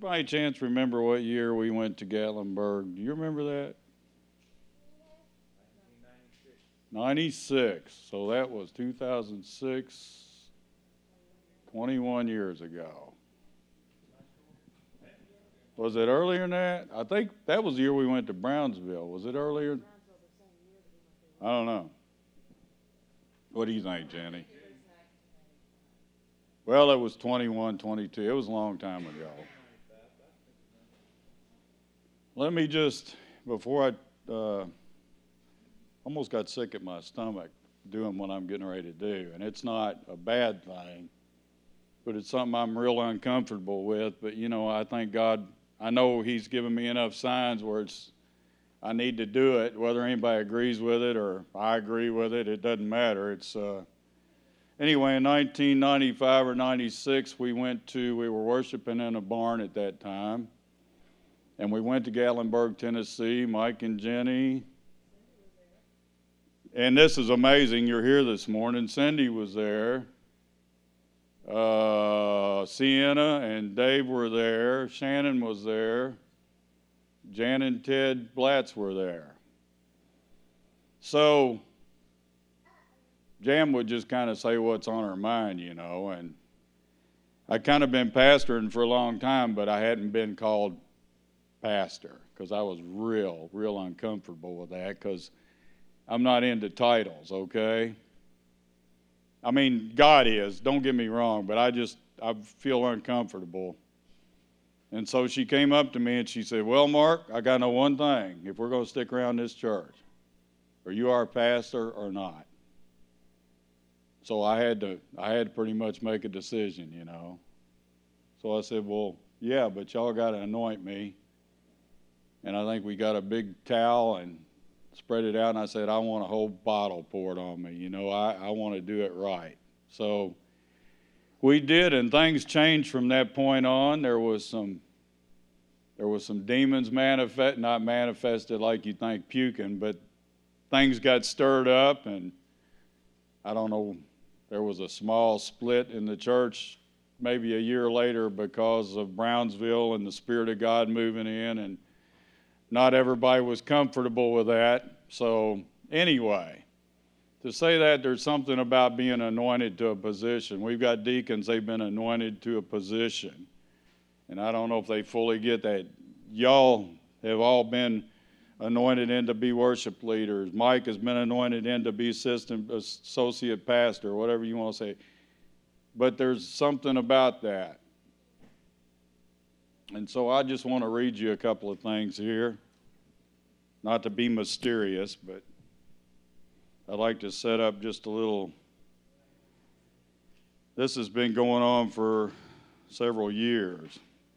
by any chance remember what year we went to Gatlinburg? Do you remember that? 96. So that was 2006, 21 years ago. Was it earlier than that? I think that was the year we went to Brownsville. Was it earlier? I don't know. What do you think, Jenny? Well, it was 21, 22. It was a long time ago. Let me just, before I almost got sick at my stomach doing what I'm getting ready to do, and it's not a bad thing, but it's something I'm real uncomfortable with. But, you know, I thank God, I know He's given me enough signs where I need to do it, whether anybody agrees with it or I agree with it, it doesn't matter. It's anyway, in 1995 or 96, we were worshiping in a barn at that time, and we went to Gatlinburg, Tennessee, Mike and Jenny. And this is amazing, you're here this morning. Cindy was there. Sienna and Dave were there. Shannon was there. Jan and Ted Blatz were there. So Jan would just kind of say what's on her mind, you know, and I'd kind of been pastoring for a long time, but I hadn't been called pastor because I was real uncomfortable with that because I'm not into titles, okay? I mean, God is, don't get me wrong, but I feel uncomfortable. And so she came up to me and she said, well, Mark, I got to know one thing. If we're going to stick around this church, are you our pastor or not? So I had to pretty much make a decision, you know. So I said, well, yeah, but y'all got to anoint me. And I think we got a big towel and spread it out, and I said, I want a whole bottle poured on me. You know, I want to do it right. So we did, and things changed from that point on. There was some demons not manifested like you think puking, but things got stirred up, and I don't know, there was a small split in the church maybe a year later because of Brownsville and the Spirit of God moving in, and not everybody was comfortable with that. So anyway, to say that there's something about being anointed to a position. We've got deacons, they've been anointed to a position. And I don't know if they fully get that. Y'all have all been anointed in to be worship leaders. Mike has been anointed in to be associate pastor, whatever you want to say. But there's something about that. And so I just want to read you a couple of things here. Not to be mysterious, but I'd like to set up just a little. This has been going on for several years.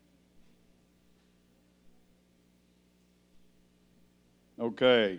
Okay.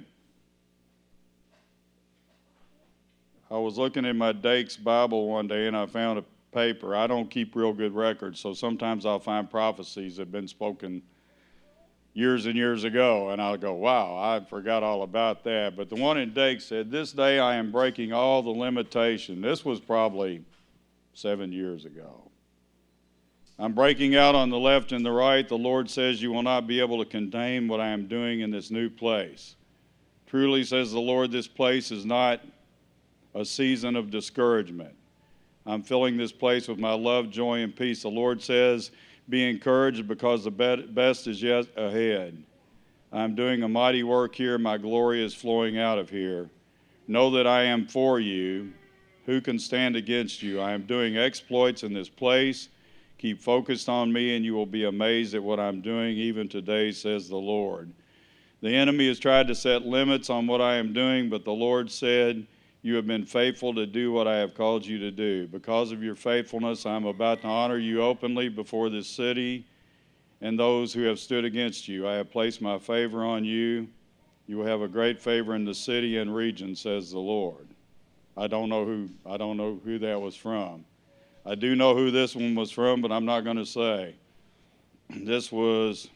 I was looking in my Dake's Bible one day and I found a paper. I don't keep real good records, so sometimes I'll find prophecies that have been spoken years and years ago, and I'll go, wow, I forgot all about that. But the one in Dake said, this day I am breaking all the limitation. This was probably 7 years ago. I'm breaking out on the left and the right. The Lord says you will not be able to contain what I am doing in this new place. Truly, says the Lord, this place is not a season of discouragement. I'm filling this place with my love, joy, and peace. The Lord says, be encouraged because the best is yet ahead. I'm doing a mighty work here. My glory is flowing out of here. Know that I am for you. Who can stand against you? I am doing exploits in this place. Keep focused on me, and you will be amazed at what I'm doing even today, says the Lord. The enemy has tried to set limits on what I am doing, but the Lord said, you have been faithful to do what I have called you to do. Because of your faithfulness, I am about to honor you openly before this city and those who have stood against you. I have placed my favor on you. You will have a great favor in the city and region, says the Lord. I don't know who that was from. I do know who this one was from, but I'm not going to say. This was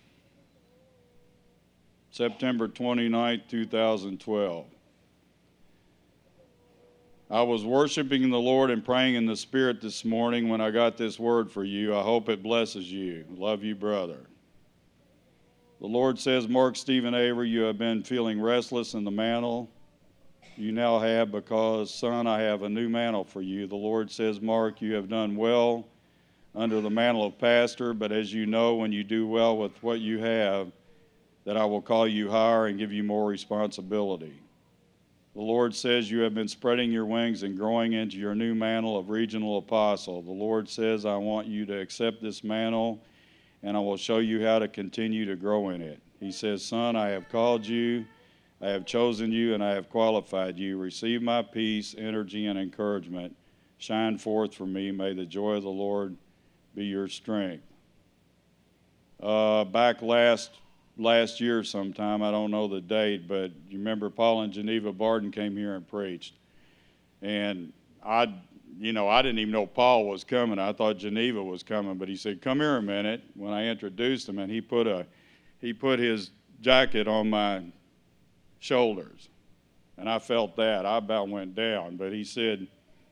September 29, 2012. I was worshiping the Lord and praying in the Spirit this morning when I got this word for you. I hope it blesses you. Love you, brother. The Lord says, Mark Stephen Avery, you have been feeling restless in the mantle. You now have, because, son, I have a new mantle for you. The Lord says, Mark, you have done well under the mantle of pastor, but as you know, when you do well with what you have, that I will call you higher and give you more responsibility. The Lord says you have been spreading your wings and growing into your new mantle of regional apostle. The Lord says, I want you to accept this mantle, and I will show you how to continue to grow in it. He says, son, I have called you, I have chosen you, and I have qualified you. Receive my peace, energy, and encouragement. Shine forth for me. May the joy of the Lord be your strength. Back last year sometime, I don't know the date, but you remember Paul and Geneva Barden came here and preached. And I didn't even know Paul was coming. I thought Geneva was coming, but he said, come here a minute. When I introduced him, and he put his jacket on my shoulders. And I felt that. I about went down. But he said,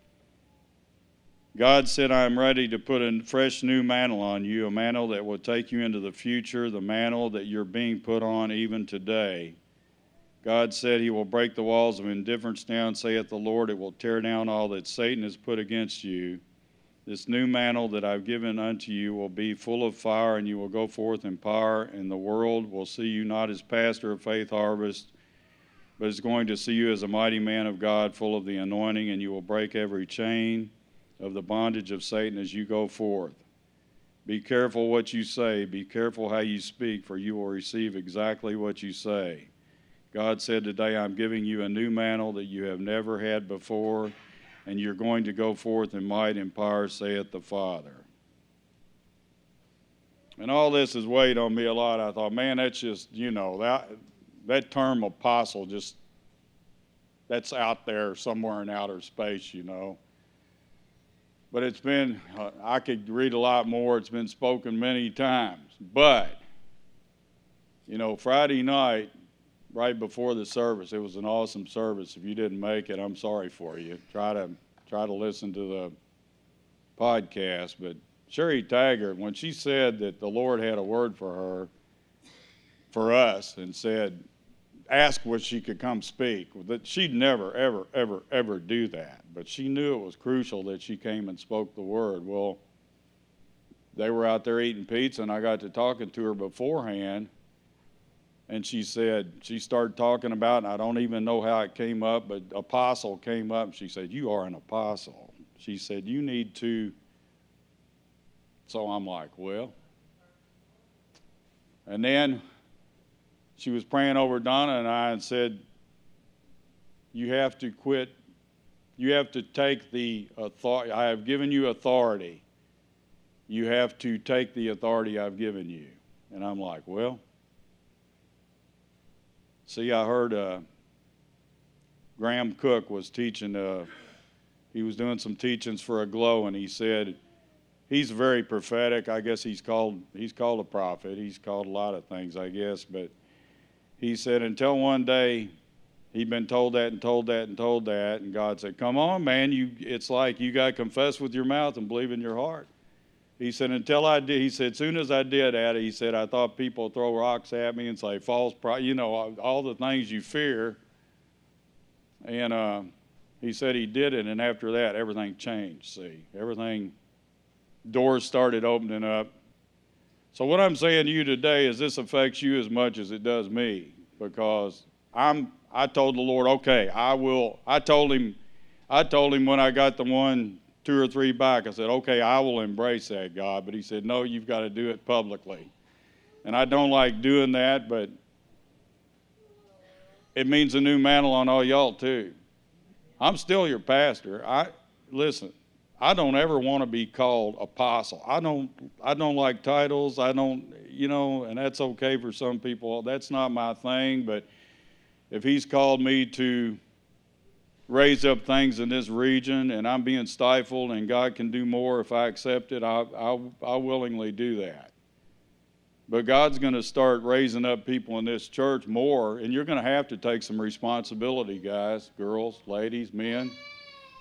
God said, I am ready to put a fresh new mantle on you, a mantle that will take you into the future, the mantle that you're being put on even today. God said he will break the walls of indifference down, saith the Lord. It will tear down all that Satan has put against you. This new mantle that I've given unto you will be full of fire, and you will go forth in power, and the world will see you not as pastor of Faith Harvest, but is going to see you as a mighty man of God, full of the anointing, and you will break every chain of the bondage of Satan as you go forth. Be careful what you say. Be careful how you speak, for you will receive exactly what you say. God said today, I'm giving you a new mantle that you have never had before, and you're going to go forth in might and power, saith the Father. And all this has weighed on me a lot. I thought, man, that's just, that term apostle, that's out there somewhere in outer space, But it's been, I could read a lot more. It's been spoken many times. But, Friday night, right before the service, it was an awesome service. If you didn't make it, I'm sorry for you. Try to listen to the podcast. But Sherry Taggart, when she said that the Lord had a word for us, and said, ask what she could come speak, that she'd never, ever, ever, ever do that. But she knew it was crucial that she came and spoke the word. Well, they were out there eating pizza, and I got to talking to her beforehand, and she started talking about, and I don't even know how it came up, but apostle came up, and she said, you are an apostle. She said, you need to. So I'm like, well. And then she was praying over Donna and I and said, you have to quit. You have to take the authority. I have given you authority. You have to take the authority I've given you. And I'm like, well. See, I heard Graham Cook was teaching. He was doing some teachings for Aglow, and he said, he's very prophetic. I guess he's called a prophet. He's called a lot of things, I guess, but he said until one day he'd been told that and told that and told that, and God said, come on, man, it's like you got to confess with your mouth and believe in your heart. He said, until I did, he said, as soon as I did that, he said, I thought people would throw rocks at me and say false, all the things you fear. And he said he did it, and after that, everything changed, see. Doors started opening up. So what I'm saying to you today is this affects you as much as it does me, because I told the Lord, okay, I will. I told him when I got the 1, 2 or 3 back, I said, okay, I will embrace that, God. But he said, no, you've got to do it publicly. And I don't like doing that, but it means a new mantle on all y'all too. I'm still your pastor. Listen. I don't ever want to be called apostle. I don't like titles. And that's okay for some people. That's not my thing, but if he's called me to raise up things in this region and I'm being stifled and God can do more if I accept it, I'll willingly do that. But God's going to start raising up people in this church more, and you're going to have to take some responsibility, guys, girls, ladies, men.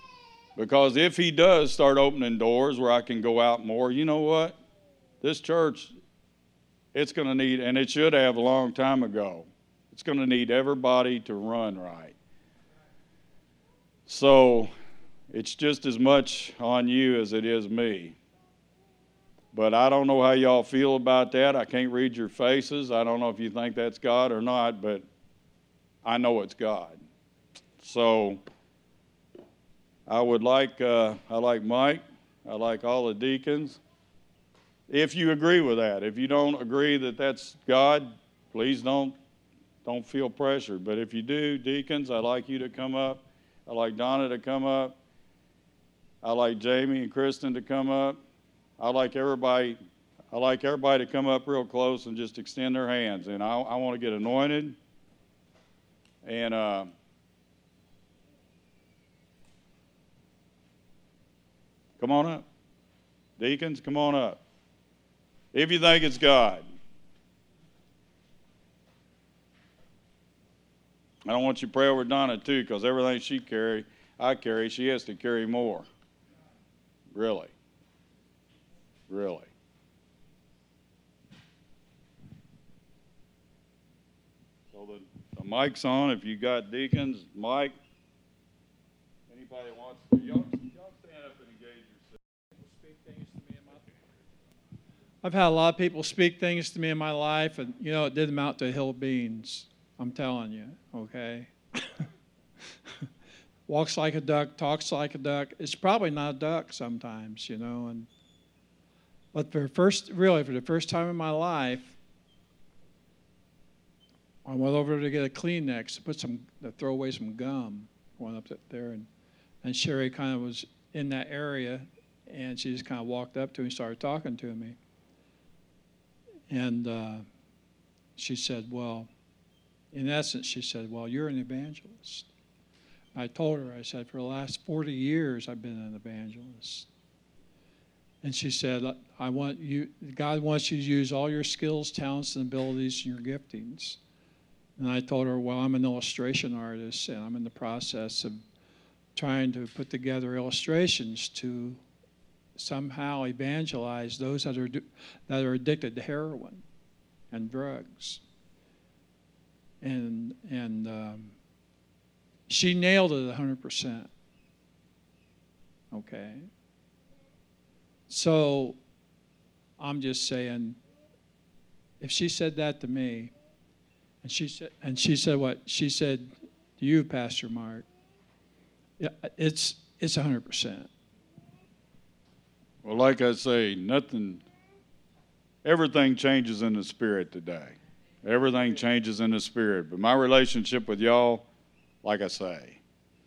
Because if he does start opening doors where I can go out more, you know what? This church, it's going to need, and it should have a long time ago, it's going to need everybody to run right. So it's just as much on you as it is me. But I don't know how y'all feel about that. I can't read your faces. I don't know if you think that's God or not, but I know it's God. So I like Mike. I like all the deacons. If you agree with that. If you don't agree that that's God, please don't feel pressured. But if you do, deacons, I'd like you to come up. I'd like Donna to come up. I'd like Jamie and Kristen to come up. I'd like everybody to come up real close and just extend their hands. And I want to get anointed. And come on up. Deacons, come on up. If you think it's God. I don't want you to pray over Donna, too, because everything I carry, she has to carry more. Really. Really. So the mic's on. If you got deacons, Mike, anybody wants to, y'all stand up and engage yourself. I've had a lot of people speak things to me in my life, and, it did amount to a hill of beans. I'm telling you, okay? Walks like a duck, talks like a duck. It's probably not a duck sometimes, But for the first time in my life, I went over to get a Kleenex to throw away some gum. Went up there, and Sherry kind of was in that area, and she just kind of walked up to me and started talking to me. And she said, in essence, she said, you're an evangelist. I told her, I said, for the last 40 years, I've been an evangelist. And she said, God wants you to use all your skills, talents, and abilities, and your giftings. And I told her, I'm an illustration artist, and I'm in the process of trying to put together illustrations to somehow evangelize those that are addicted to heroin and drugs. And she nailed it 100%. Okay. So I'm just saying, if she said that to me, and she said what? She said to you, Pastor Mark, yeah, it's 100%. Well, like I say, everything changes in the spirit today. Everything changes in the spirit. But my relationship with y'all, like I say,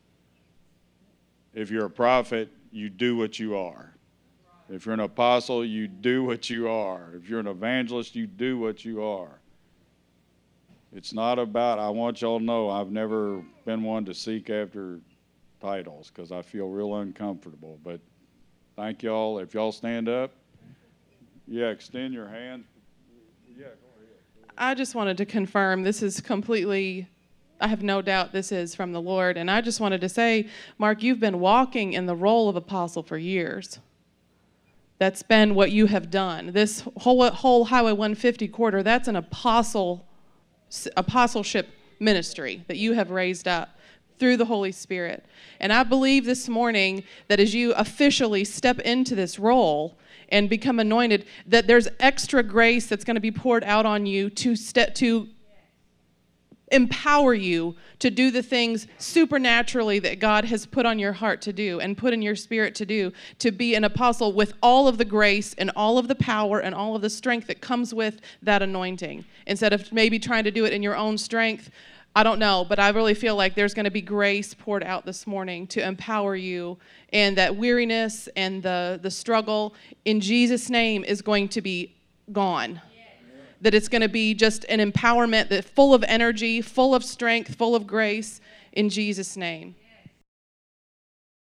if you're a prophet, you do what you are. If you're an apostle, you do what you are. If you're an evangelist, you do what you are. It's not about, I want y'all to know, I've never been one to seek after titles because I feel real uncomfortable. But thank y'all. If y'all stand up, extend your hand. Go ahead. I just wanted to confirm this is completely, I have no doubt this is from the Lord. And I just wanted to say, Mark, you've been walking in the role of apostle for years. That's been what you have done. This whole Highway 150 corridor, that's an apostleship ministry that you have raised up through the Holy Spirit. And I believe this morning that as you officially step into this role and become anointed, that there's extra grace that's going to be poured out on you to empower you to do the things supernaturally that God has put on your heart to do and put in your spirit to do, to be an apostle with all of the grace and all of the power and all of the strength that comes with that anointing. Instead of maybe trying to do it in your own strength, I don't know, but I really feel like there's going to be grace poured out this morning to empower you, and that weariness and the struggle in Jesus' name is going to be gone. That it's going to be just an empowerment that full of energy, full of strength, full of grace in Jesus' name.